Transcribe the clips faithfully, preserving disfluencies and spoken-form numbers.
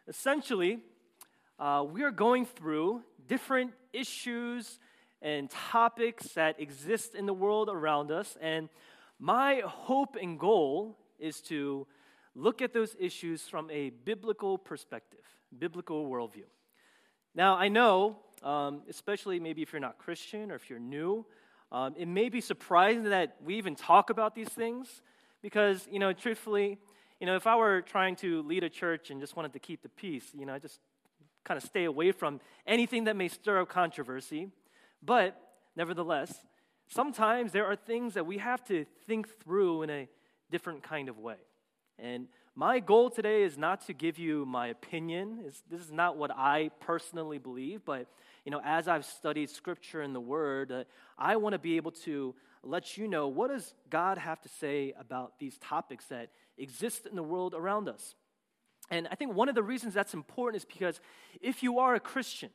Essentially, uh, we are going through different issues and topics that exist in the world around us, and my hope and goal is to look at those issues from a biblical perspective, biblical worldview. Now, I know, um, especially maybe if you're not Christian or if you're new, um, it may be surprising that we even talk about these things because, you know, truthfully, you know, if I were trying to lead a church and just wanted to keep the peace, you know, I just kind of stay away from anything that may stir up controversy. But nevertheless, sometimes there are things that we have to think through in a different kind of way. And my goal today is not to give you my opinion. It's, this is not what I personally believe, but you know, as I've studied Scripture and the Word, uh, I want to be able to let you know, what does God have to say about these topics that exist in the world around us. And I think one of the reasons that's important is because if you are a Christian,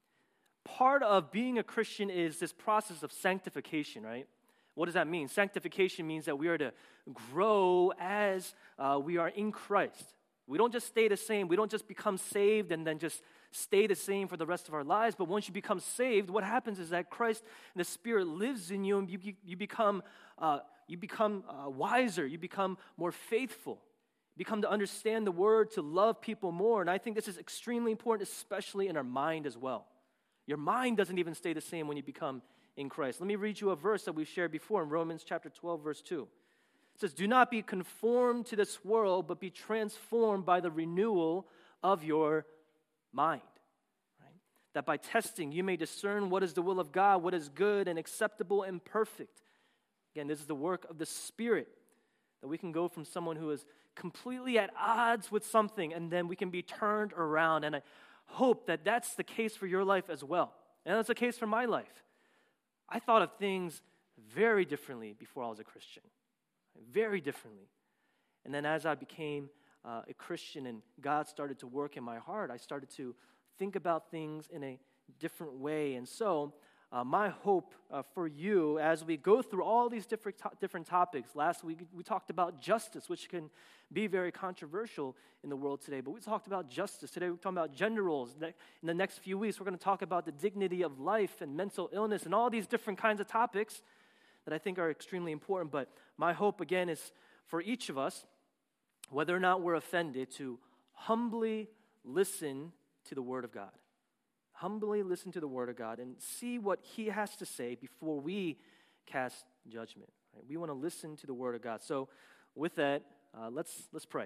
part of being a Christian is this process of sanctification, right? What does that mean? Sanctification means that we are to grow as uh, we are in Christ. We don't just stay the same. We don't just become saved and then just stay the same for the rest of our lives. But once you become saved, what happens is that Christ and the Spirit lives in you, and you, you become uh, you become uh, wiser. You become more faithful. You become to understand the Word, to love people more. And I think this is extremely important, especially in our mind as well. Your mind doesn't even stay the same when you become in Christ. Let me read you a verse that we've shared before in Romans chapter twelve, verse two. It says, "Do not be conformed to this world, but be transformed by the renewal of your mind." Right? That by testing you may discern what is the will of God, what is good and acceptable and perfect. Again, this is the work of the Spirit, that we can go from someone who is completely at odds with something, and then we can be turned around. And I hope that that's the case for your life as well. And that's the case for my life. I thought of things very differently before I was a Christian. Very differently. And then as I became uh, a Christian and God started to work in my heart, I started to think about things in a different way. And so uh, my hope uh, for you as we go through all these different to- different topics. Last week we talked about justice, which can be very controversial in the world today. But we talked about justice. Today we're talking about gender roles. In the next few weeks we're going to talk about the dignity of life and mental illness and all these different kinds of topics that I think are extremely important. But my hope, again, is for each of us, whether or not we're offended, to humbly listen to the Word of God. Humbly listen to the Word of God and see what He has to say before we cast judgment. Right? We want to listen to the Word of God. So with that, uh, let's let's pray.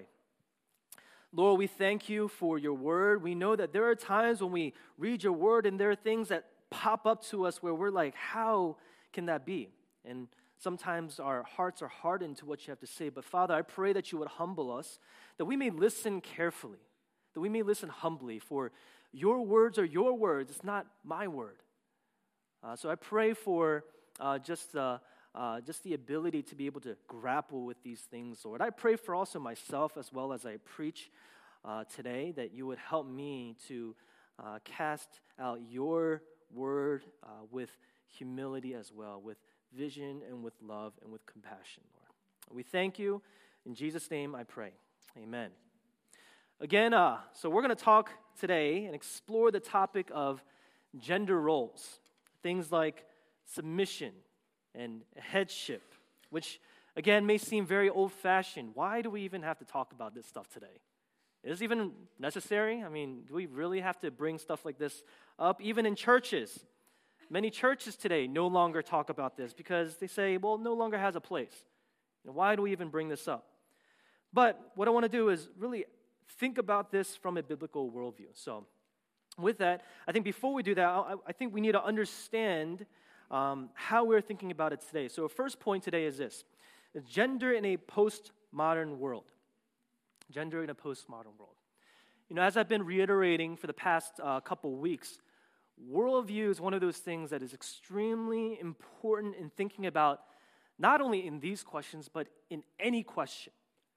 Lord, we thank You for Your Word. We know that there are times when we read Your Word and there are things that pop up to us where we're like, how can that be? And sometimes our hearts are hardened to what You have to say. But Father, I pray that You would humble us, that we may listen carefully, that we may listen humbly, for Your words are Your words. It's not my word. Uh, so I pray for uh, just, uh, uh, just the ability to be able to grapple with these things, Lord. I pray for also myself as well as I preach uh, today, that You would help me to uh, cast out Your word uh, with humility as well, with vision and with love and with compassion, Lord. We thank You. In Jesus' name I pray. Amen. Again, uh, so we're going to talk today and explore the topic of gender roles. Things like submission and headship, which, again, may seem very old-fashioned. Why do we even have to talk about this stuff today? Is it even necessary? I mean, do we really have to bring stuff like this up? Even in churches. Many churches today no longer talk about this because they say, well, it no longer has a place. You know, why do we even bring this up? But what I want to do is really think about this from a biblical worldview. So with that, I think before we do that, I, I think we need to understand um, how we're thinking about it today. So our first point today is this: gender in a postmodern world. Gender in a postmodern world. You know, as I've been reiterating for the past uh, couple weeks, worldview is one of those things that is extremely important in thinking about, not only in these questions, but in any question.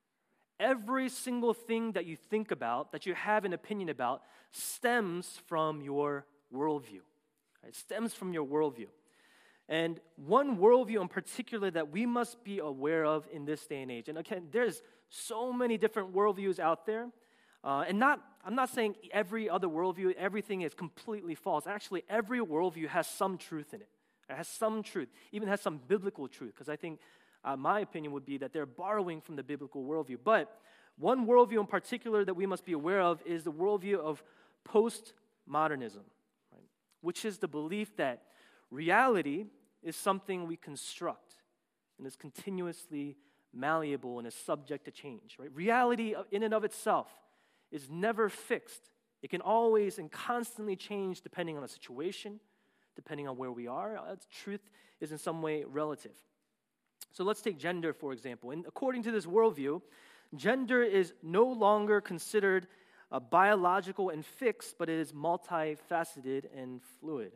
Every single thing that you think about, that you have an opinion about, stems from your worldview. It stems from your worldview. And one worldview in particular that we must be aware of in this day and age. And again, there's so many different worldviews out there. Uh, and not, I'm not saying every other worldview, everything is completely false. Actually, every worldview has some truth in it. It has some truth, even has some biblical truth, because I think uh, my opinion would be that they're borrowing from the biblical worldview. But one worldview in particular that we must be aware of is the worldview of postmodernism, right? Which is the belief that reality is something we construct and is continuously malleable and is subject to change, right? Reality in and of itself is never fixed. It can always and constantly change depending on the situation, depending on where we are. Uh, truth is in some way relative. So let's take gender, for example. And according to this worldview, gender is no longer considered uh, biological and fixed, but it is multifaceted and fluid.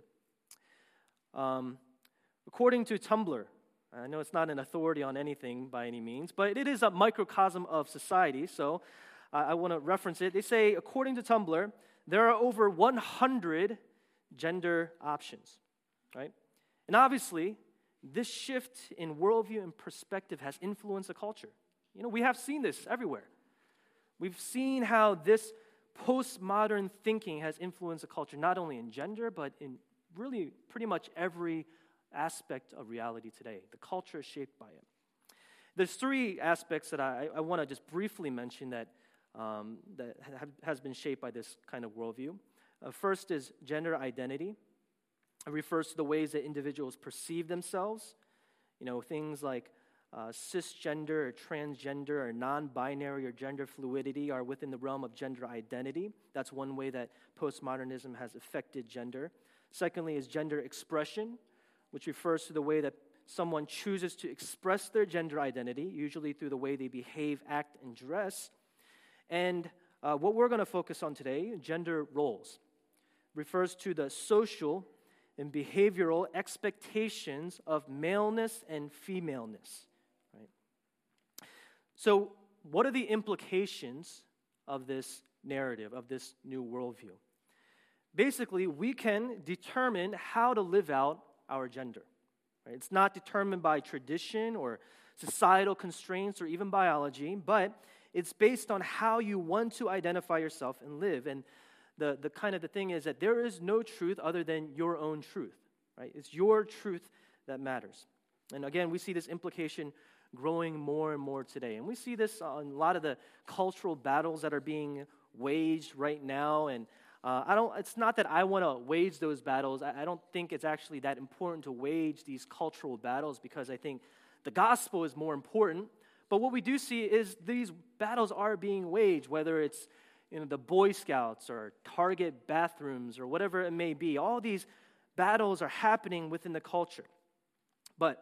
Um, according to Tumblr, I know it's not an authority on anything by any means, but it is a microcosm of society, so uh, I want to reference it. They say, according to Tumblr, there are over one hundred gender options, right? And obviously, this shift in worldview and perspective has influenced the culture. You know, we have seen this everywhere. We've seen how this postmodern thinking has influenced the culture, not only in gender, but in really pretty much every aspect of reality today. The culture is shaped by it. There's three aspects that I, I want to just briefly mention that, um, that have, has been shaped by this kind of worldview. Uh, first is gender identity. It refers to the ways that individuals perceive themselves. You know, things like uh, cisgender or transgender or non-binary or gender fluidity are within the realm of gender identity. That's one way that postmodernism has affected gender. Secondly is gender expression, which refers to the way that someone chooses to express their gender identity, usually through the way they behave, act, and dress. And uh, what we're going to focus on today, gender roles, refers to the social and behavioral expectations of maleness and femaleness. Right? So, what are the implications of this narrative, of this new worldview? Basically, we can determine how to live out our gender. Right? It's not determined by tradition or societal constraints or even biology, but it's based on how you want to identify yourself and live. And the, the kind of the thing is that there is no truth other than your own truth. Right? It's your truth that matters. And again, we see this implication growing more and more today. And we see this on a lot of the cultural battles that are being waged right now. And Uh, I don't. It's not that I want to wage those battles. I, I don't think it's actually that important to wage these cultural battles because I think the gospel is more important. But what we do see is these battles are being waged, whether it's you know the Boy Scouts or Target bathrooms or whatever it may be. All these battles are happening within the culture. But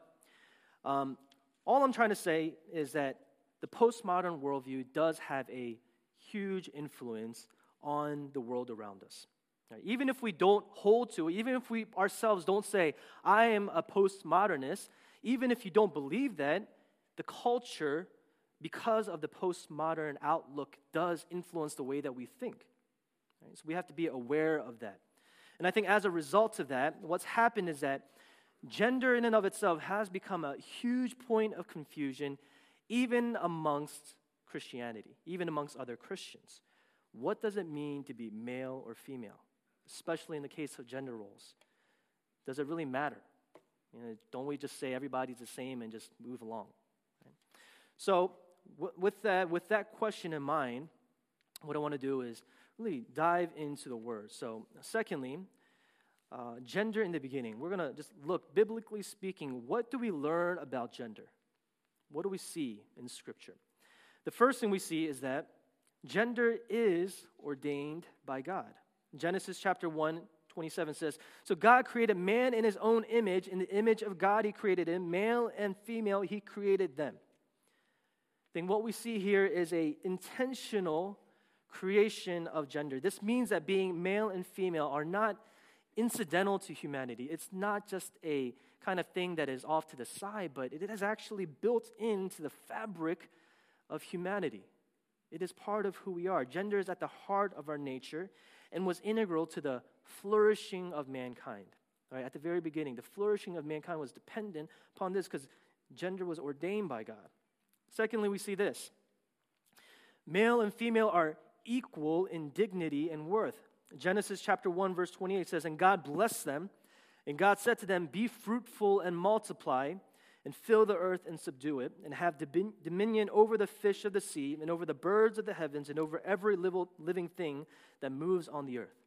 um, all I'm trying to say is that the postmodern worldview does have a huge influence on the world around us. Right? Even if we don't hold to it, even if we ourselves don't say, I am a postmodernist, even if you don't believe that, the culture, because of the postmodern outlook, does influence the way that we think. Right? So we have to be aware of that. And I think as a result of that, what's happened is that gender in and of itself has become a huge point of confusion, even amongst Christianity, even amongst other Christians. What does it mean to be male or female, especially in the case of gender roles? Does it really matter? You know, don't we just say everybody's the same and just move along? Right? So w- with that, with that question in mind, what I want to do is really dive into the word. So secondly, uh, gender in the beginning. We're going to just look, biblically speaking, what do we learn about gender? What do we see in Scripture? The first thing we see is that gender is ordained by God. Genesis chapter one, twenty-seven says, so God created man in his own image. In the image of God he created him. Male and female he created them. Then what we see here is a intentional creation of gender. This means that being male and female are not incidental to humanity. It's not just a kind of thing that is off to the side, but it is actually built into the fabric of humanity. It is part of who we are. Gender is at the heart of our nature and was integral to the flourishing of mankind. Right? At the very beginning, the flourishing of mankind was dependent upon this because gender was ordained by God. Secondly, we see this. Male and female are equal in dignity and worth. Genesis chapter one, verse twenty-eight says, "And God blessed them, and God said to them, 'Be fruitful and multiply, and fill the earth and subdue it, and have dominion over the fish of the sea, and over the birds of the heavens, and over every living thing that moves on the earth.'"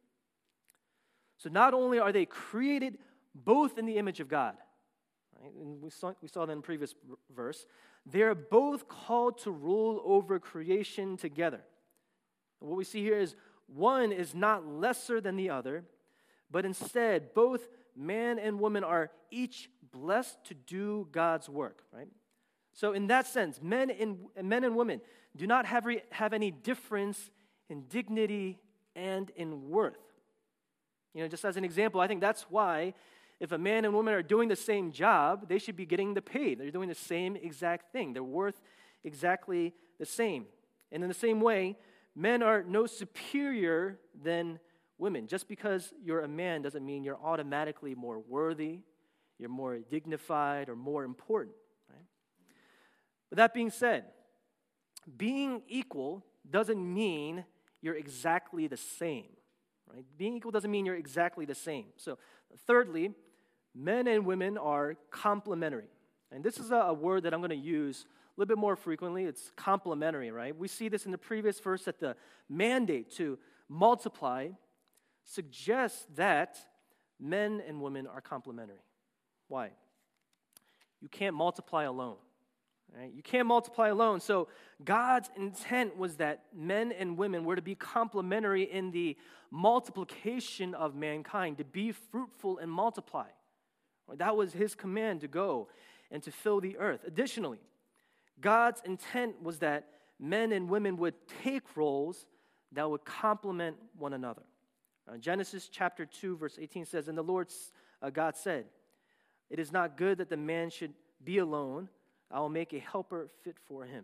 So not only are they created both in the image of God, right? And we saw, we saw that in the previous verse, they are both called to rule over creation together. And what we see here is one is not lesser than the other, but instead both man and woman are each blessed to do God's work, right? So in that sense, men and, men and women do not have, re, have any difference in dignity and in worth. You know, just as an example, I think that's why if a man and woman are doing the same job, they should be getting the pay. They're doing the same exact thing. They're worth exactly the same. And in the same way, men are no superior than women. Just because you're a man doesn't mean you're automatically more worthy, you're more dignified, or more important. Right? But that being said, being equal doesn't mean you're exactly the same. Right? Being equal doesn't mean you're exactly the same. So, thirdly, men and women are complementary. And this is a, a word that I'm going to use a little bit more frequently. It's complementary, right? We see this in the previous verse that the mandate to multiply suggests that men and women are complementary. Why? You can't multiply alone. Right? You can't multiply alone. So God's intent was that men and women were to be complementary in the multiplication of mankind, to be fruitful and multiply. That was his command, to go and to fill the earth. Additionally, God's intent was that men and women would take roles that would complement one another. Uh, Genesis chapter two, verse eighteen says, "And the Lord uh, God said, 'It is not good that the man should be alone. I will make a helper fit for him.'"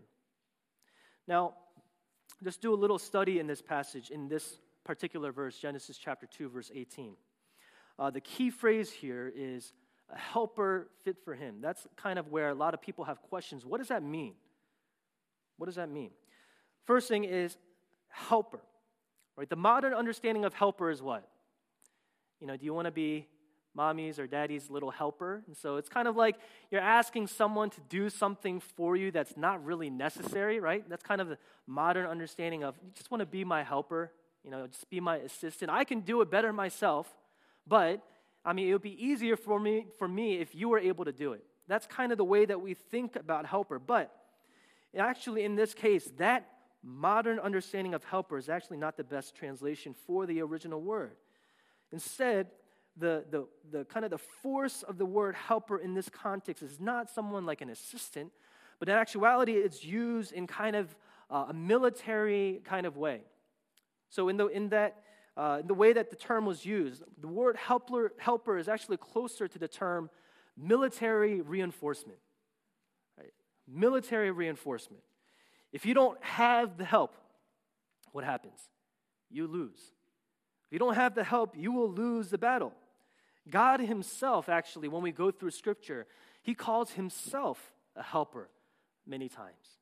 Now, just do a little study in this passage, in this particular verse, Genesis chapter two, verse eighteen. Uh, the key phrase here is a helper fit for him. That's kind of where a lot of people have questions. What does that mean? What does that mean? First thing is helper. Right? The modern understanding of helper is what? You know, do you want to be mommy's or daddy's little helper? And so it's kind of like you're asking someone to do something for you that's not really necessary, right? That's kind of the modern understanding of, you just want to be my helper, you know, just be my assistant. I can do it better myself, but, I mean, it would be easier for me, for me if you were able to do it. That's kind of the way that we think about helper. But actually, in this case, that modern understanding of helper is actually not the best translation for the original word. Instead, The, the, the kind of the force of the word helper in this context is not someone like an assistant, but in actuality, it's used in kind of uh, a military kind of way. So in the in that uh, in the way that the term was used, the word helper helper is actually closer to the term military reinforcement. Right? Military reinforcement. If you don't have the help, what happens? You lose. If you don't have the help, you will lose the battle. God himself, actually, when we go through Scripture, he calls himself a helper many times.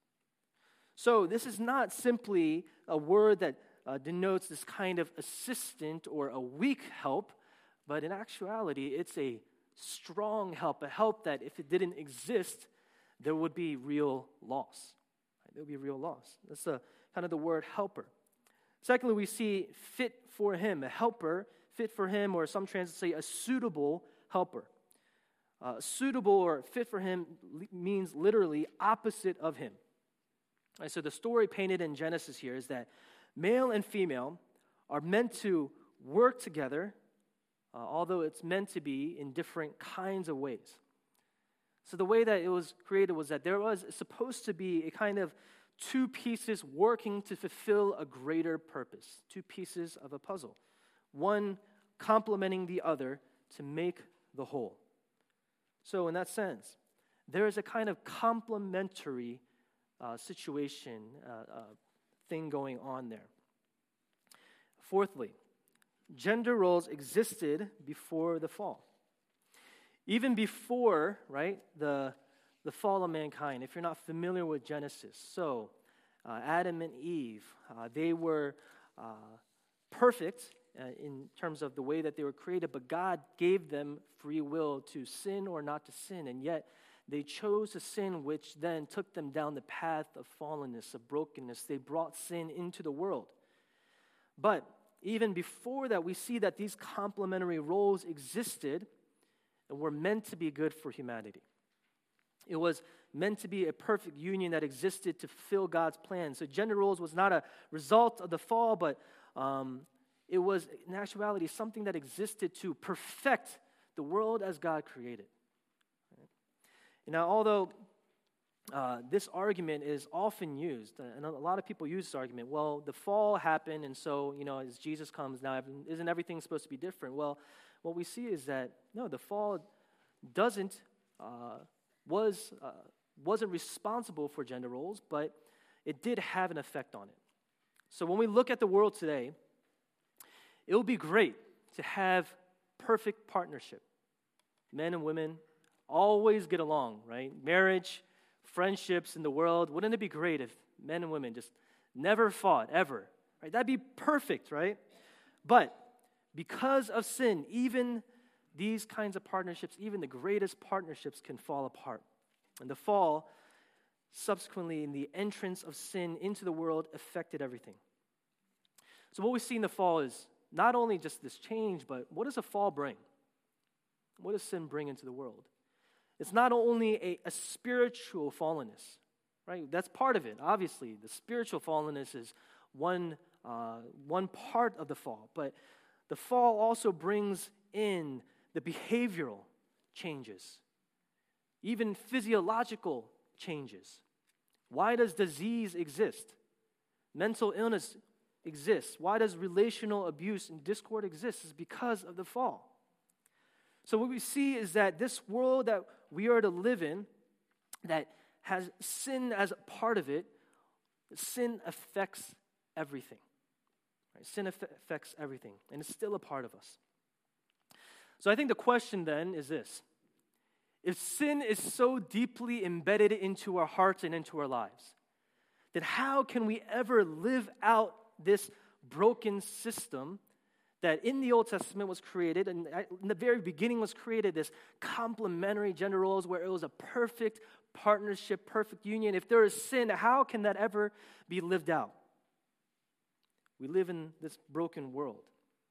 So this is not simply a word that uh, denotes this kind of assistant or a weak help, but in actuality, it's a strong help, a help that if it didn't exist, there would be real loss. Right? There would be real loss. That's a, kind of the word helper. Secondly, we see fit for him, a helper, fit for him, or some translations say a suitable helper. Uh, suitable or fit for him means literally opposite of him. Right, so the story painted in Genesis here is that male and female are meant to work together, uh, although it's meant to be in different kinds of ways. So the way that it was created was that there was supposed to be a kind of two pieces working to fulfill a greater purpose, two pieces of a puzzle, one complementing the other to make the whole. So in that sense, there is a kind of complementary uh, situation, uh, uh, thing going on there. Fourthly, gender roles existed before the fall. Even before, right, the, the fall of mankind, if you're not familiar with Genesis. So, uh, Adam and Eve, uh, they were uh, perfect uh, in terms of the way that they were created, but God gave them free will to sin or not to sin, and yet they chose to sin, which then took them down the path of fallenness, of brokenness. They brought sin into the world. But even before that, we see that these complementary roles existed and were meant to be good for humanity. It was meant to be a perfect union that existed to fulfill God's plan. So gender roles was not a result of the fall, but um, it was, in actuality, something that existed to perfect the world as God created. Now, although uh, this argument is often used, and a lot of people use this argument, well, the fall happened, and so, you know, as Jesus comes now, isn't everything supposed to be different? Well, what we see is that, no, the fall doesn't, uh, was, uh, wasn't responsible for gender roles, but it did have an effect on it. So when we look at the world today, it would be great to have perfect partnership. Men and women always get along, right? Marriage, friendships in the world. Wouldn't it be great if men and women just never fought, ever? Right? That'd be perfect, right? But because of sin, even these kinds of partnerships, even the greatest partnerships can fall apart. And the fall, subsequently, in the entrance of sin into the world, affected everything. So what we see in the fall is not only just this change, but what does a fall bring? What does sin bring into the world? It's not only a, a spiritual fallenness, right? That's part of it, obviously. The spiritual fallenness is one, uh, one part of the fall. But the fall also brings in the behavioral changes, even physiological changes. Why does disease exist? Mental illness exists. Why does relational abuse and discord exist? It's because of the fall. So what we see is that this world that we are to live in, that has sin as a part of it, sin affects everything. Right? Sin affects everything, and it's still a part of us. So I think the question then is this. If sin is so deeply embedded into our hearts and into our lives, then how can we ever live out this broken system that in the Old Testament was created, and in the very beginning was created, this complementary gender roles where it was a perfect partnership, perfect union? If there is sin, how can that ever be lived out? We live in this broken world.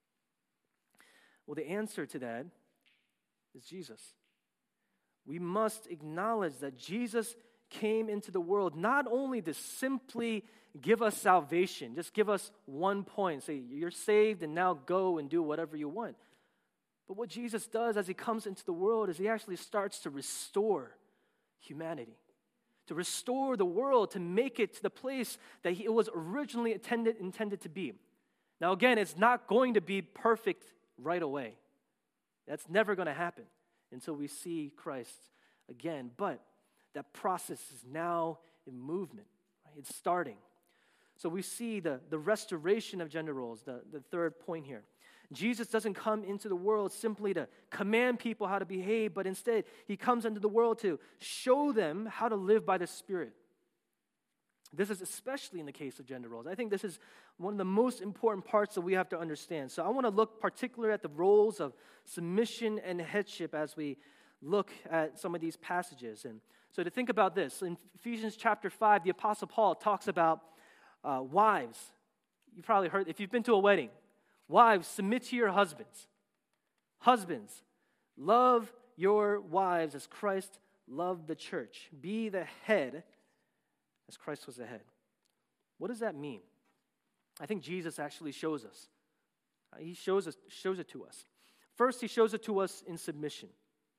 Well, the answer to that is Jesus. We must acknowledge that Jesus came into the world not only to simply give us salvation, just give us one point, say you're saved and now go and do whatever you want. But what Jesus does as he comes into the world is he actually starts to restore humanity, to restore the world, to make it to the place that he, it was originally intended, intended to be. Now again, it's not going to be perfect right away. That's never going to happen until we see Christ again. But that process is now in movement. Right? It's starting. So we see the, the restoration of gender roles, the, the third point here. Jesus doesn't come into the world simply to command people how to behave, but instead he comes into the world to show them how to live by the Spirit. This is especially in the case of gender roles. I think this is one of the most important parts that we have to understand. So I want to look particularly at the roles of submission and headship as we look at some of these passages. And so to think about this, in Ephesians chapter five, the Apostle Paul talks about uh, wives. You've probably heard, if you've been to a wedding, wives, submit to your husbands. Husbands, love your wives as Christ loved the church. Be the head as Christ was the head. What does that mean? I think Jesus actually shows us. He shows us, shows it to us. First, he shows it to us in submission.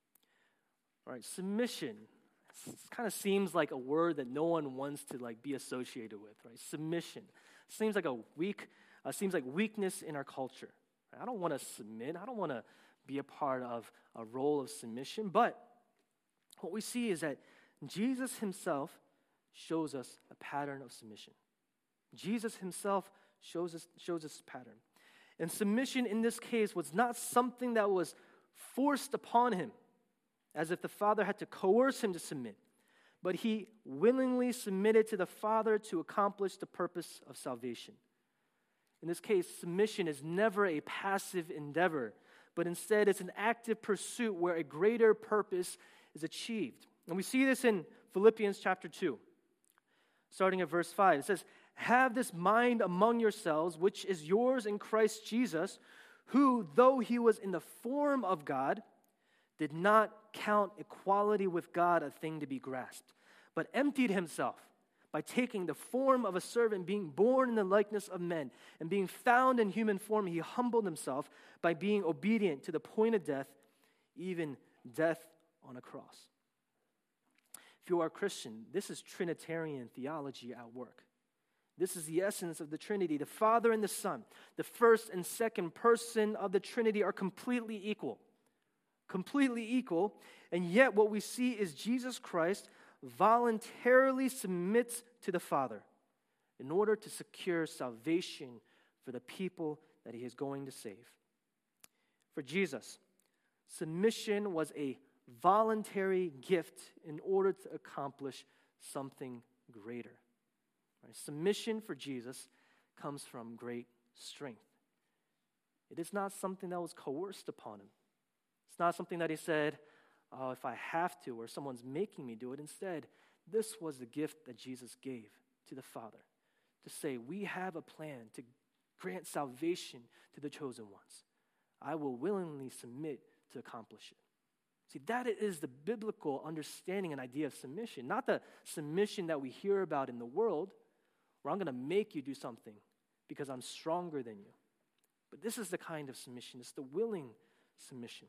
All right, submission kind of seems like a word that no one wants to like be associated with, right? Submission seems like a weak, uh, seems like weakness in our culture. I don't want to submit. I don't want to be a part of a role of submission. But what we see is that Jesus himself shows us a pattern of submission. Jesus himself shows us shows us a pattern. And submission in this case was not something that was forced upon him, as if the Father had to coerce him to submit. but he willingly submitted to the Father to accomplish the purpose of salvation. In this case, submission is never a passive endeavor, but instead it's an active pursuit where a greater purpose is achieved. And we see this in Philippians chapter two, starting at verse five. It says, "Have this mind among yourselves, which is yours in Christ Jesus, who, though he was in the form of God, did not count equality with God a thing to be grasped, but emptied himself by taking the form of a servant, being born in the likeness of men, and being found in human form, he humbled himself by being obedient to the point of death, even death on a cross." If you are a Christian, this is Trinitarian theology at work. This is the essence of the Trinity. The Father and the Son, the first and second person of the Trinity, are completely equal. Completely equal. And yet what we see is Jesus Christ voluntarily submits to the Father in order to secure salvation for the people that he is going to save. For Jesus, submission was a voluntary gift in order to accomplish something greater. Right? Submission for Jesus comes from great strength. It is not something that was coerced upon him. It's not something that he said, oh, if I have to, or someone's making me do it. Instead, this was the gift that Jesus gave to the Father, to say, we have a plan to grant salvation to the chosen ones. I will willingly submit to accomplish it. See, that is the biblical understanding and idea of submission, not the submission that we hear about in the world, where I'm going to make you do something because I'm stronger than you. But this is the kind of submission. It's the willing submission.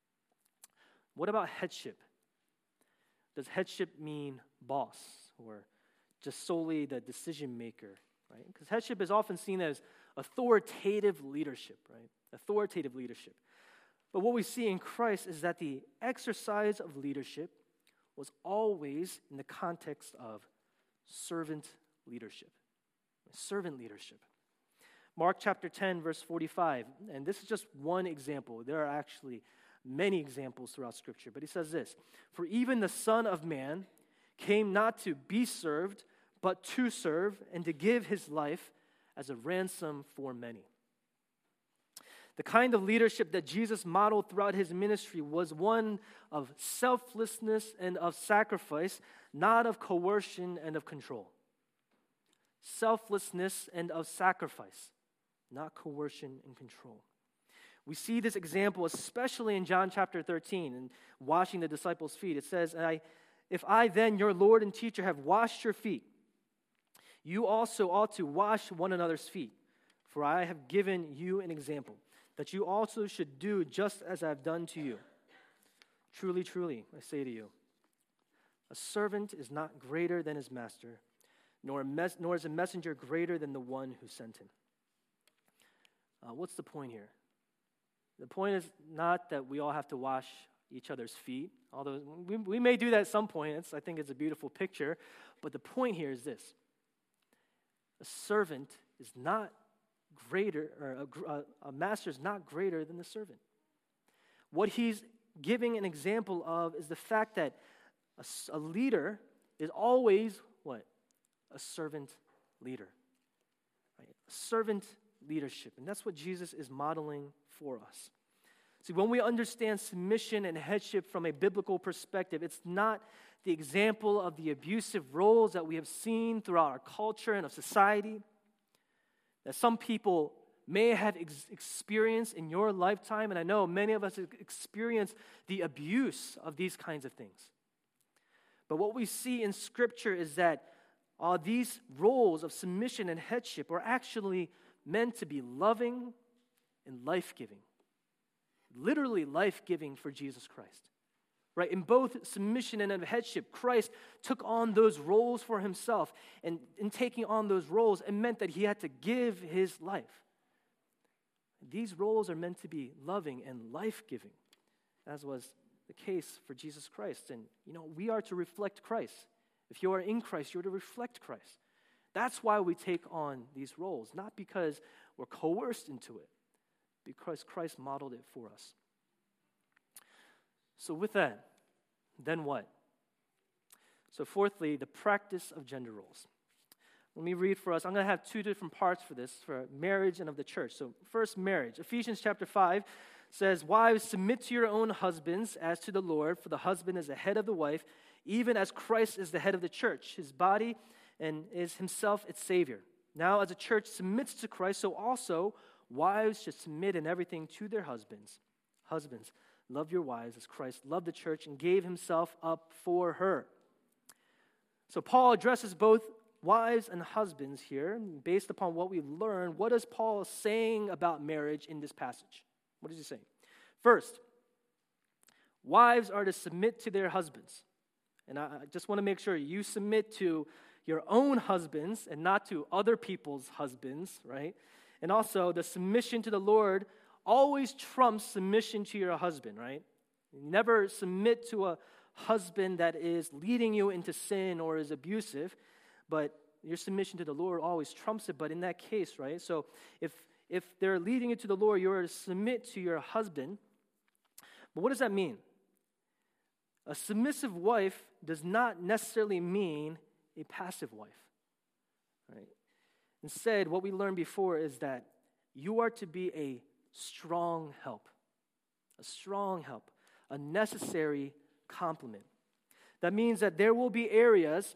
What about headship? Does headship mean boss or just solely the decision maker, right? Because headship is often seen as authoritative leadership, right? Authoritative leadership. But what we see in Christ is that the exercise of leadership was always in the context of servant leadership. Servant leadership. Mark chapter ten, verse forty-five, and this is just one example. There are actually many examples throughout Scripture, but he says this, "For even the Son of Man came not to be served, but to serve, and to give his life as a ransom for many." The kind of leadership that Jesus modeled throughout his ministry was one of selflessness and of sacrifice, not of coercion and of control. Selflessness and of sacrifice, not coercion and control. We see this example especially in John chapter thirteen and washing the disciples' feet. It says, I, "If I then, your Lord and teacher, have washed your feet, you also ought to wash one another's feet. For I have given you an example, that you also should do just as I have done to you. Truly, truly, I say to you, a servant is not greater than his master, nor, a mes- nor is a messenger greater than the one who sent him." Uh, what's the point here? The point is not that we all have to wash each other's feet, although we, we may do that at some point. It's, I think it's a beautiful picture. But the point here is this. A servant is not greater, or a, a master is not greater than the servant. What he's giving an example of is the fact that a, a leader is always what? A servant leader. Right? A servant leadership. And that's what Jesus is modeling for us. See, when we understand submission and headship from a biblical perspective, it's not the example of the abusive roles that we have seen throughout our culture and of society, that some people may have ex- experienced in your lifetime, and I know many of us have experienced the abuse of these kinds of things. But what we see in Scripture is that uh, these roles of submission and headship are actually meant to be loving and life-giving. Literally life-giving for Jesus Christ. Right? In both submission and headship, Christ took on those roles for himself. And in taking on those roles, it meant that he had to give his life. These roles are meant to be loving and life-giving, as was the case for Jesus Christ. And, you know, we are to reflect Christ. If you are in Christ, you're to reflect Christ. That's why we take on these roles, not because we're coerced into it, because Christ modeled it for us. So with that, then what? So fourthly, the practice of gender roles. Let me read for us. I'm going to have two different parts for this, for marriage and of the church. So first, marriage. Ephesians chapter five says, "Wives, submit to your own husbands as to the Lord, for the husband is the head of the wife, even as Christ is the head of the church, his body, and is himself its Savior. Now, as the church submits to Christ, so also wives should submit in everything to their husbands. Husbands, love your wives as Christ loved the church and gave himself up for her." So Paul addresses both wives and husbands here. Based upon what we've learned, what is Paul saying about marriage in this passage? What is he saying? First, wives are to submit to their husbands. And I just want to make sure you submit to your own husbands and not to other people's husbands, right? And also, the submission to the Lord always trumps submission to your husband, right? Never submit to a husband that is leading you into sin or is abusive, but your submission to the Lord always trumps it. But in that case, right, so if if they're leading you to the Lord, you're to submit to your husband. But what does that mean? A submissive wife does not necessarily mean a passive wife, right? Instead, what we learned before is that you are to be a strong help, a strong help, a necessary complement. That means that there will be areas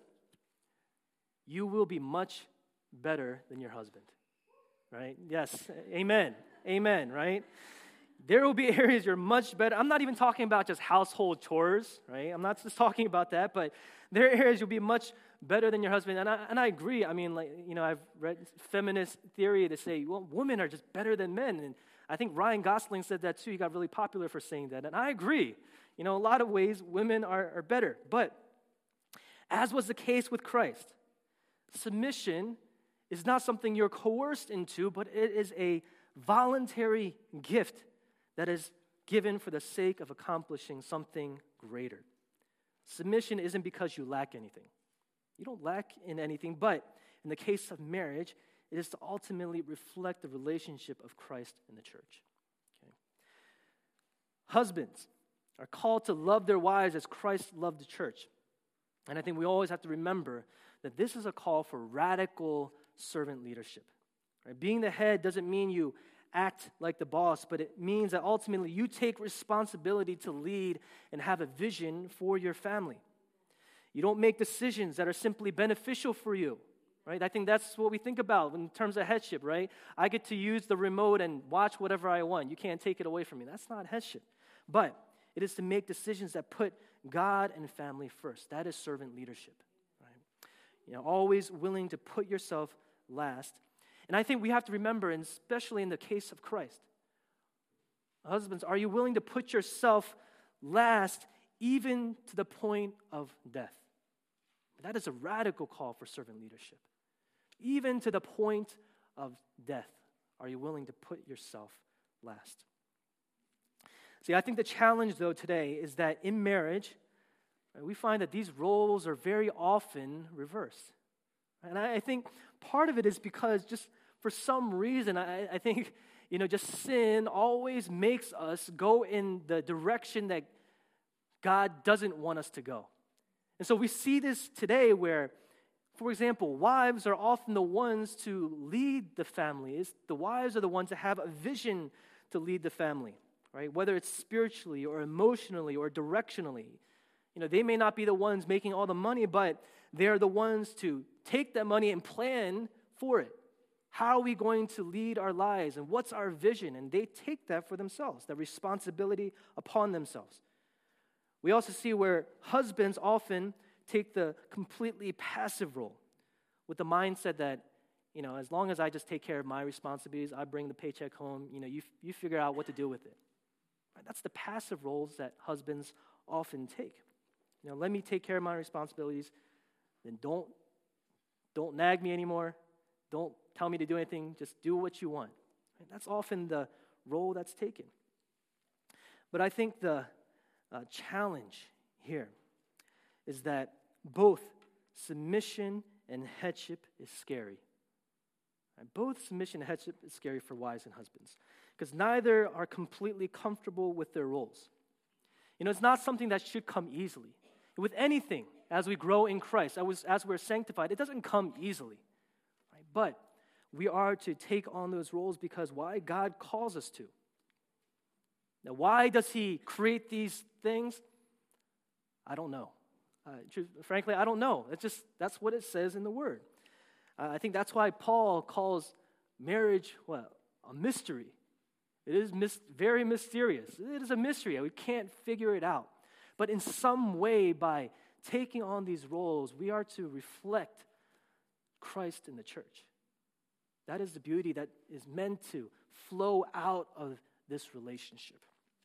you will be much better than your husband, right? Yes, amen, amen, right? There will be areas you're much better. I'm not even talking about just household chores, right? I'm not just talking about that, but there are areas you'll be much better than your husband. And I, and I agree. I mean, like, you know, I've read feminist theory to say, well, women are just better than men. And I think Ryan Gosling said that too. He got really popular for saying that. And I agree. You know, a lot of ways women are, are better. But as was the case with Christ, submission is not something you're coerced into, but it is a voluntary gift that is given for the sake of accomplishing something greater. Submission isn't because you lack anything. You don't lack in anything, but in the case of marriage, it is to ultimately reflect the relationship of Christ and the church. Okay. Husbands are called to love their wives as Christ loved the church. And I think we always have to remember that this is a call for radical servant leadership. Right? Being the head doesn't mean you act like the boss, but it means that ultimately you take responsibility to lead and have a vision for your family. You don't make decisions that are simply beneficial for you, right? I think that's what we think about in terms of headship, right? I get to use the remote and watch whatever I want. You can't take it away from me. That's not headship. But it is to make decisions that put God and family first. That is servant leadership, right? You know, always willing to put yourself last. And I think we have to remember, and especially in the case of Christ, husbands, are you willing to put yourself last even to the point of death? That is a radical call for servant leadership. Even to the point of death, are you willing to put yourself last? See, I think the challenge, though, today is that in marriage, right, we find that these roles are very often reversed. And I think part of it is because just for some reason, I, I think, you know, just sin always makes us go in the direction that God doesn't want us to go. And so we see this today where, for example, wives are often the ones to lead the families. The wives are the ones that have a vision to lead the family, right? Whether it's spiritually or emotionally or directionally. You know, they may not be the ones making all the money, but they're the ones to take that money and plan for it. How are we going to lead our lives, and what's our vision? And they take that for themselves, that responsibility upon themselves. We also see where husbands often take the completely passive role with the mindset that, you know, as long as I just take care of my responsibilities, I bring the paycheck home, you know, you, you figure out what to do with it. Right? That's the passive roles that husbands often take. You know, let me take care of my responsibilities, then don't, don't nag me anymore. Don't tell me to do anything. Just do what you want. Right? That's often the role that's taken. But I think the uh, challenge here is that both submission and headship is scary. Right? Both submission and headship is scary for wives and husbands because neither are completely comfortable with their roles. You know, it's not something that should come easily. With anything, as we grow in Christ, as, as we're sanctified, it doesn't come easily. Right? But we are to take on those roles because why? God calls us to. Now, why does he create these things? I don't know. Uh, truth, frankly, I don't know. It's just, that's what it says in the Word. Uh, I think that's why Paul calls marriage, what, a mystery. It is mis- very mysterious. It is a mystery. We can't figure it out. But in some way, by taking on these roles, we are to reflect Christ in the church. That is the beauty that is meant to flow out of this relationship.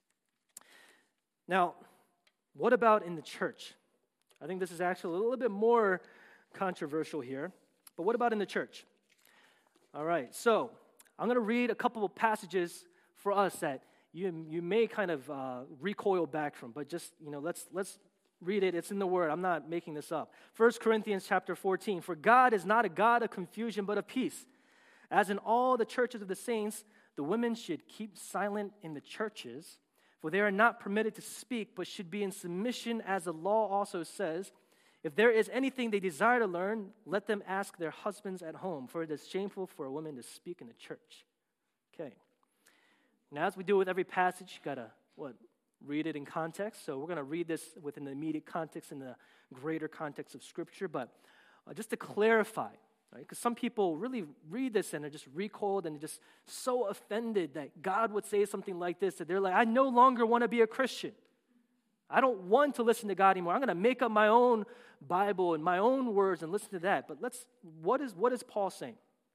Now, what about in the church? I think this is actually a little bit more controversial here. But what about in the church? All right, so I'm going to read a couple of passages for us that you you may kind of uh, recoil back from, but just, you know, let's let's read it. It's in the Word. I'm not making this up. First Corinthians chapter fourteen, for God is not a God of confusion, but of peace. As in all the churches of the saints, the women should keep silent in the churches, for they are not permitted to speak, but should be in submission, as the law also says. If there is anything they desire to learn, let them ask their husbands at home, for it is shameful for a woman to speak in the church. Okay. Now, as we do with every passage, you got to, what, read it in context. So we're going to read this within the immediate context and the greater context of Scripture. But uh, just to clarify, right, because some people really read this and are just recoiled and just so offended that God would say something like this, that they're like, I no longer want to be a Christian. I don't want to listen to God anymore. I'm going to make up my own Bible and my own words and listen to that. But let's, what is what is Paul saying?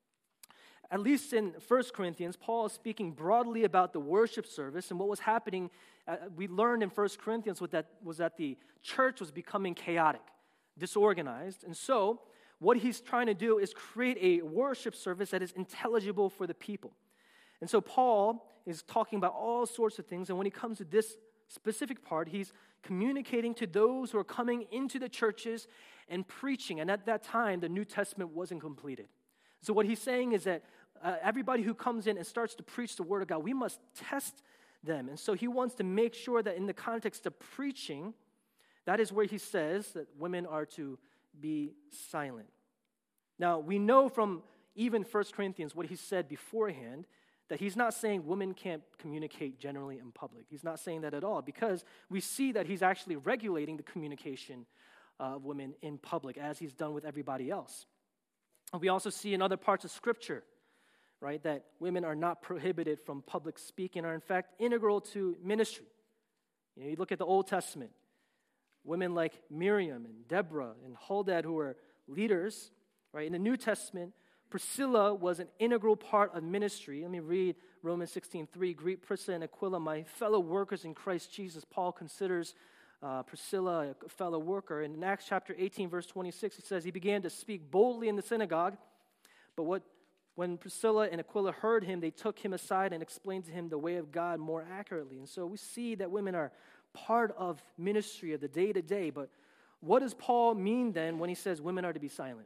At least in First Corinthians, Paul is speaking broadly about the worship service and what was happening. Uh, we learned in First Corinthians was that, was that the church was becoming chaotic, disorganized. And so what he's trying to do is create a worship service that is intelligible for the people. And so Paul is talking about all sorts of things. And when he comes to this specific part, he's communicating to those who are coming into the churches and preaching. And at that time, the New Testament wasn't completed. So what he's saying is that uh, everybody who comes in and starts to preach the Word of God, we must test them. And so he wants to make sure that in the context of preaching, that is where he says that women are to be silent. Now, we know from even First Corinthians what he said beforehand, that he's not saying women can't communicate generally in public. He's not saying that at all, because we see that he's actually regulating the communication of women in public, as he's done with everybody else. We also see in other parts of Scripture, right, that women are not prohibited from public speaking, are in fact integral to ministry. You know, you look at the Old Testament, women like Miriam and Deborah and Hadad, who were leaders, right? In the New Testament, Priscilla was an integral part of ministry. Let me read Romans sixteen three. Greet Priscilla and Aquila, my fellow workers in Christ Jesus. Paul considers uh, Priscilla a fellow worker. And in Acts chapter eighteen, verse twenty-six, it says, he began to speak boldly in the synagogue. But what when Priscilla and Aquila heard him, they took him aside and explained to him the way of God more accurately. And so we see that women are part of ministry of the day-to-day. But what does Paul mean then when he says women are to be silent?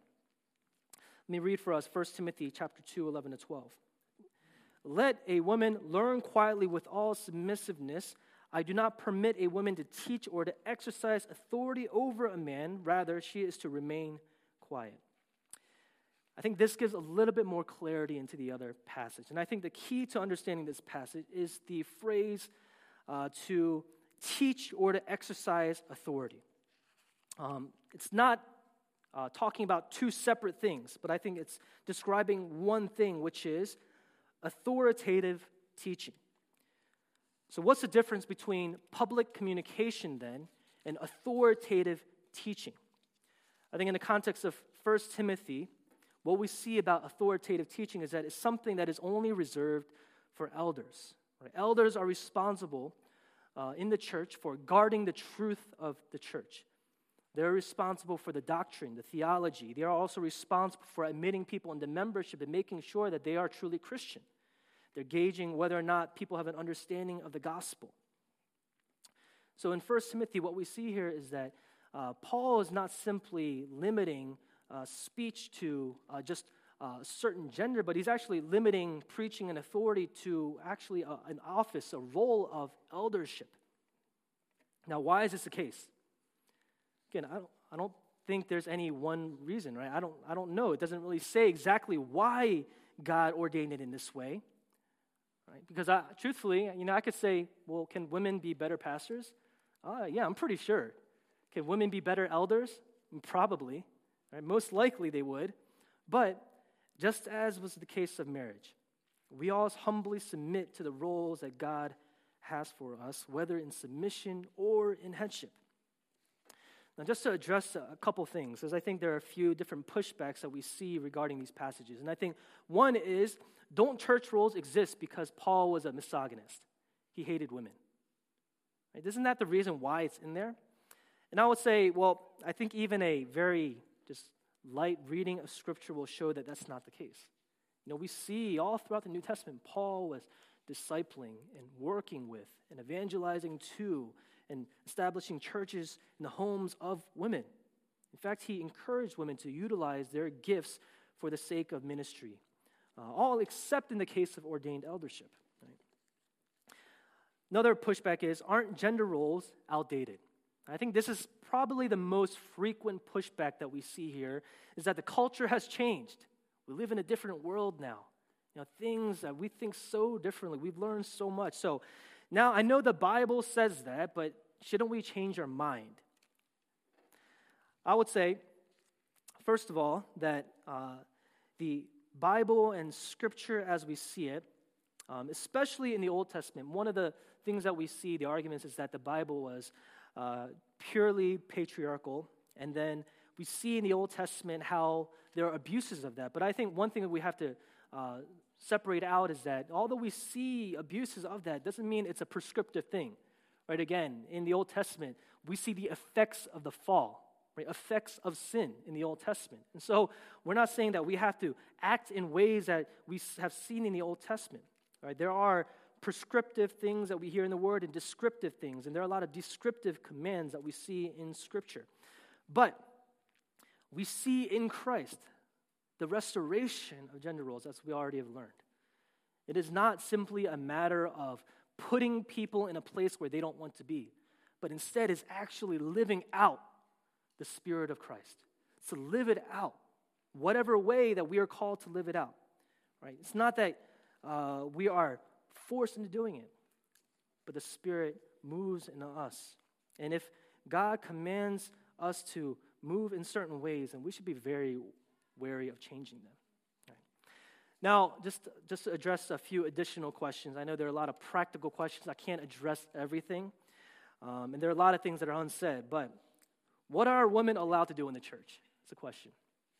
Let me read for us First Timothy chapter two, eleven to twelve. Let a woman learn quietly with all submissiveness. I do not permit a woman to teach or to exercise authority over a man. Rather, she is to remain quiet. I think this gives a little bit more clarity into the other passage. And I think the key to understanding this passage is the phrase uh, to teach or to exercise authority. Um, it's not Uh, talking about two separate things, but I think it's describing one thing, which is authoritative teaching. So what's the difference between public communication then and authoritative teaching? I think in the context of First Timothy, what we see about authoritative teaching is that it's something that is only reserved for elders. Right? Elders are responsible uh, in the church for guarding the truth of the church. They're responsible for the doctrine, the theology. They are also responsible for admitting people into membership and making sure that they are truly Christian. They're gauging whether or not people have an understanding of the gospel. So in First Timothy, what we see here is that uh, Paul is not simply limiting uh, speech to uh, just a certain gender, but he's actually limiting preaching and authority to actually a, an office, a role of eldership. Now, why is this the case? Again, I don't, I don't think there's any one reason, right? I don't I don't know. It doesn't really say exactly why God ordained it in this way, right? Because I, truthfully, you know, I could say, well, can women be better pastors? Uh, yeah, I'm pretty sure. Can women be better elders? Probably, right? Most likely they would. But just as was the case of marriage, we all humbly submit to the roles that God has for us, whether in submission or in headship. Now, just to address a couple things, because I think there are a few different pushbacks that we see regarding these passages. And I think one is, don't church roles exist because Paul was a misogynist? He hated women. Right? Isn't that the reason why it's in there? And I would say, well, I think even a very just light reading of Scripture will show that that's not the case. You know, we see all throughout the New Testament, Paul was discipling and working with and evangelizing to and establishing churches in the homes of women. In fact, he encouraged women to utilize their gifts for the sake of ministry, uh, all except in the case of ordained eldership. Right? Another pushback is, aren't gender roles outdated? I think this is probably the most frequent pushback that we see here, is that the culture has changed. We live in a different world now. You know, things that we think so differently. We've learned so much. So now I know the Bible says that, but shouldn't we change our mind? I would say, first of all, that uh, the Bible and Scripture as we see it, um, especially in the Old Testament, one of the things that we see, the arguments, is that the Bible was uh, purely patriarchal, and then we see in the Old Testament how there are abuses of that. But I think one thing that we have to uh, separate out is that although we see abuses of that, doesn't mean it's a prescriptive thing. Right? Again, in the Old Testament, we see the effects of the fall, right? Effects of sin in the Old Testament. And so we're not saying that we have to act in ways that we have seen in the Old Testament. Right? There are prescriptive things that we hear in the Word and descriptive things, and there are a lot of descriptive commands that we see in Scripture. But we see in Christ the restoration of gender roles, as we already have learned. It is not simply a matter of putting people in a place where they don't want to be, but instead is actually living out the Spirit of Christ. It's to live it out, whatever way that we are called to live it out. Right? It's not that uh, we are forced into doing it, but the Spirit moves in us. And if God commands us to move in certain ways, then we should be very wary of changing them. Right. Now, just, just to address a few additional questions. I know there are a lot of practical questions. I can't address everything. Um, and there are a lot of things that are unsaid. But what are women allowed to do in the church? It's a question.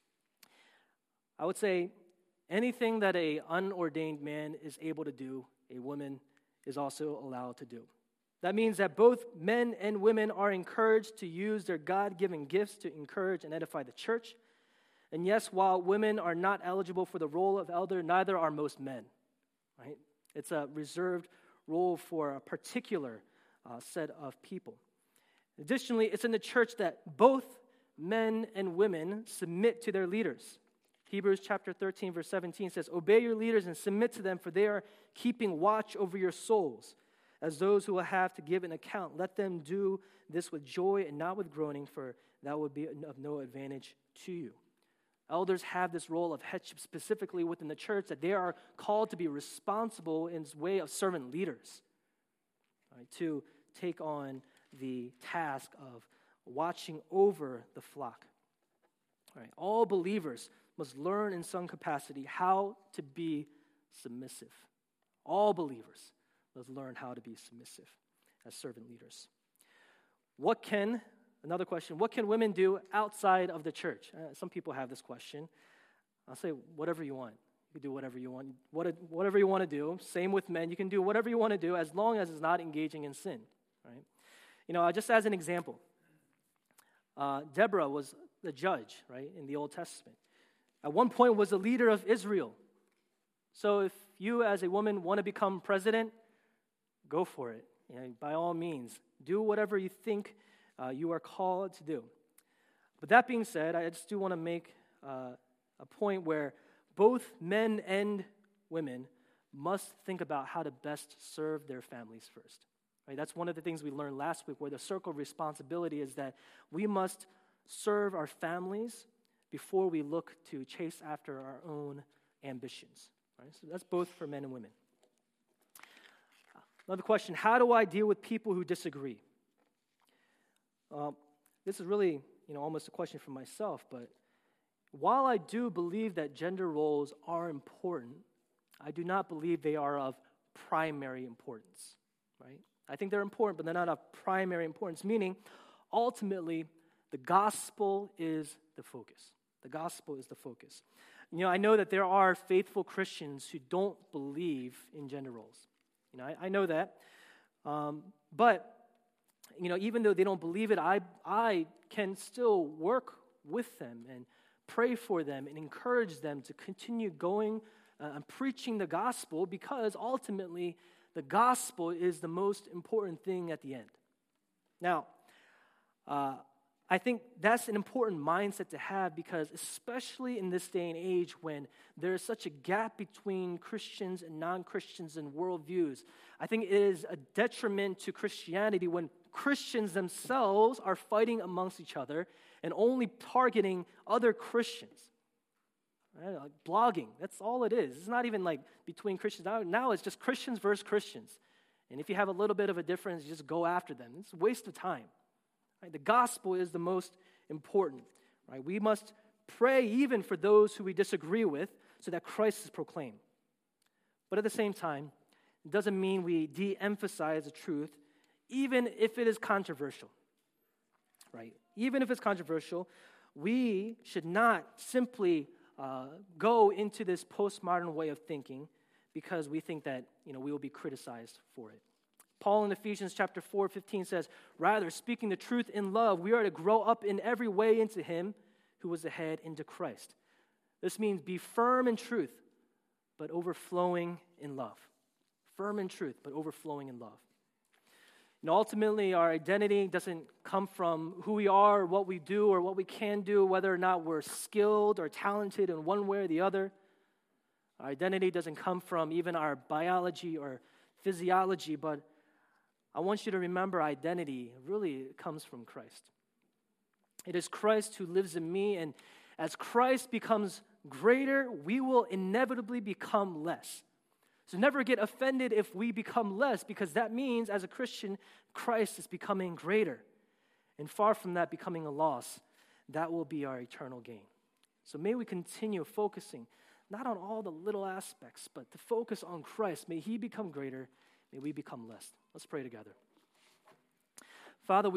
I would say anything that an unordained man is able to do, a woman is also allowed to do. That means that both men and women are encouraged to use their God-given gifts to encourage and edify the church. And yes, while women are not eligible for the role of elder, neither are most men. Right? It's a reserved role for a particular uh, set of people. Additionally, it's in the church that both men and women submit to their leaders. Hebrews chapter thirteen, verse seventeen says, "Obey your leaders and submit to them, for they are keeping watch over your souls, as those who will have to give an account. Let them do this with joy and not with groaning, for that would be of no advantage to you." Elders have this role of headship specifically within the church, that they are called to be responsible in the way of servant leaders, right, to take on the task of watching over the flock. Right. All believers must learn in some capacity how to be submissive. All believers must learn how to be submissive as servant leaders. What can, another question, what can women do outside of the church? Uh, some people have this question. I'll say whatever you want. You can do whatever you want. What, whatever you want to do. Same with men. You can do whatever you want to do as long as it's not engaging in sin. Right? You know, just as an example, uh, Deborah was the judge, right, in the Old Testament. At one point was the leader of Israel. So if you as a woman want to become president, go for it. You know, by all means, do whatever you think uh, you are called to do. But that being said, I just do want to make uh, a point where both men and women must think about how to best serve their families first. Right? That's one of the things we learned last week, where the circle of responsibility is that we must serve our families before we look to chase after our own ambitions. Right? So that's both for men and women. Another question, how do I deal with people who disagree? Um, this is really, you know, almost a question for myself, but while I do believe that gender roles are important, I do not believe they are of primary importance, right? I think they're important, but they're not of primary importance, meaning ultimately the gospel is the focus. The gospel is the focus. You know, I know that there are faithful Christians who don't believe in gender roles. You know, I, I know that. Um, but, you know, even though they don't believe it, I I can still work with them and pray for them and encourage them to continue going uh, and preaching the gospel, because ultimately the gospel is the most important thing at the end. Now, uh, I think that's an important mindset to have, because especially in this day and age when there is such a gap between Christians and non-Christians and worldviews, I think it is a detriment to Christianity when Christians themselves are fighting amongst each other and only targeting other Christians. Right? Like blogging, that's all it is. It's not even like between Christians. Now, now it's just Christians versus Christians. And if you have a little bit of a difference, you just go after them. It's a waste of time. Right? The gospel is the most important. Right? We must pray even for those who we disagree with so that Christ is proclaimed. But at the same time, it doesn't mean we de-emphasize the truth, even if it is controversial. Right? Even if it's controversial, we should not simply uh, go into this postmodern way of thinking because we think that, you know, we will be criticized for it. Paul in Ephesians chapter four, fifteen says, "Rather, speaking the truth in love, we are to grow up in every way into him who was the head, into Christ." This means be firm in truth, but overflowing in love. Firm in truth, but overflowing in love. And ultimately, our identity doesn't come from who we are, or what we do, or what we can do, whether or not we're skilled or talented in one way or the other. Our identity doesn't come from even our biology or physiology, but I want you to remember identity really comes from Christ. It is Christ who lives in me, and as Christ becomes greater, we will inevitably become less. So never get offended if we become less, because that means as a Christian, Christ is becoming greater. And far from that becoming a loss, that will be our eternal gain. So may we continue focusing not on all the little aspects, but to focus on Christ. May he become greater, may we become less. Let's pray together. Father, we